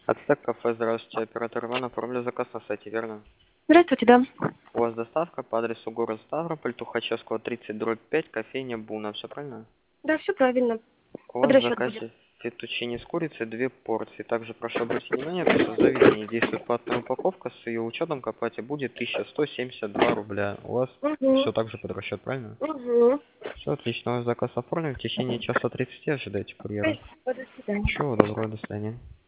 Ацтек кафе, здравствуйте, оператор Иван, оформлю заказ на сайте, верно? Здравствуйте, да. У вас доставка по адресу город Ставрополь, Тухачевского 30/5, кофейня Буна, все правильно? Да, все правильно. У Под вас в расчет будет. заказе фетучини с курицей 2 порции. Также прошу обратить внимание, что в заведении действует платная упаковка, с ее учетом к оплате будет 1172 рубля. У вас Угу. все так же под расчет, правильно? Угу. Все отлично, у вас заказ оформлен, в течение часа 30 ожидайте курьера. Спасибо, до свидания. Всего доброго, до свидания.